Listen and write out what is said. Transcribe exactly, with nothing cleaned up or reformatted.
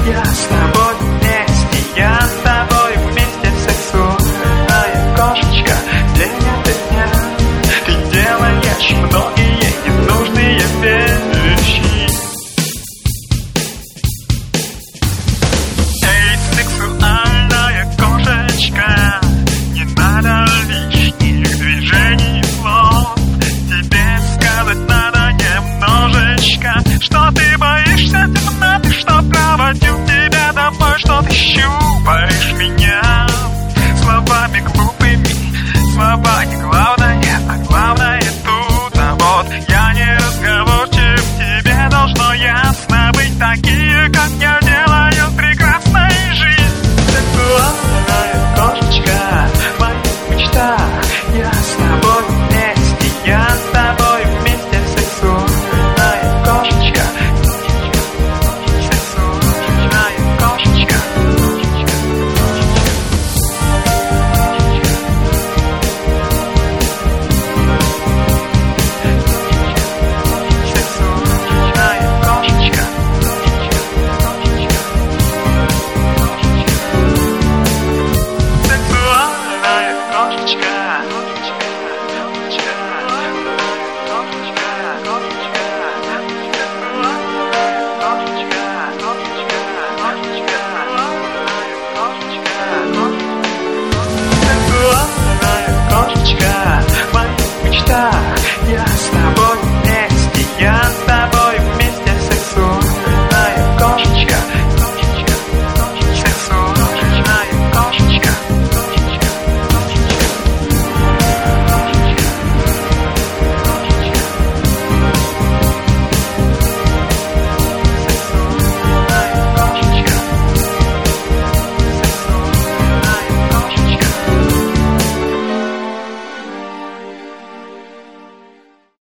Я с тобой вместе, я с тобой вместе, сексуальная кошечка. День ото дня ты делаешь многие ненужные вещи. Эй, сексуальная кошечка, не надо лишних движений слов. Тебе сказать надо немножечко, что ты боишься темноты, что проводил тебя домой, что ты щупаешь меня словами глупыми. Слова не главное, а главное тут. А вот я не разговорчив, тебе должно ясно быть. Такие, как я, делают